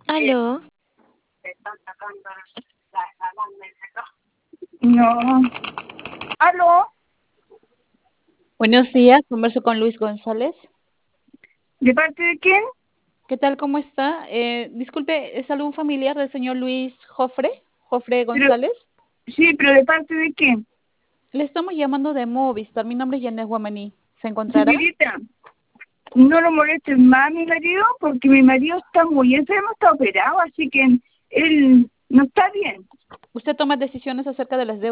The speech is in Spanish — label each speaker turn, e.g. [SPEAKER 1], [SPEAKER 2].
[SPEAKER 1] Aló,
[SPEAKER 2] No. ¿Aló?
[SPEAKER 3] Buenos días, converso con Luis González.
[SPEAKER 2] ¿De parte de quién?
[SPEAKER 3] ¿Qué tal? ¿Cómo está? Disculpe, ¿es algún familiar del señor Luis Jofre
[SPEAKER 2] Pero,
[SPEAKER 3] González?
[SPEAKER 2] sí, pero ¿de parte de quién?
[SPEAKER 3] Le estamos llamando de Movistar. Mi nombre es Yanes Guamaní. ¿Se encontrará?
[SPEAKER 2] Señorita, no lo molestes más a mi marido porque mi marido está muy enfermo, está operado, así que él no está bien.
[SPEAKER 3] ¿Usted toma decisiones acerca de las deudas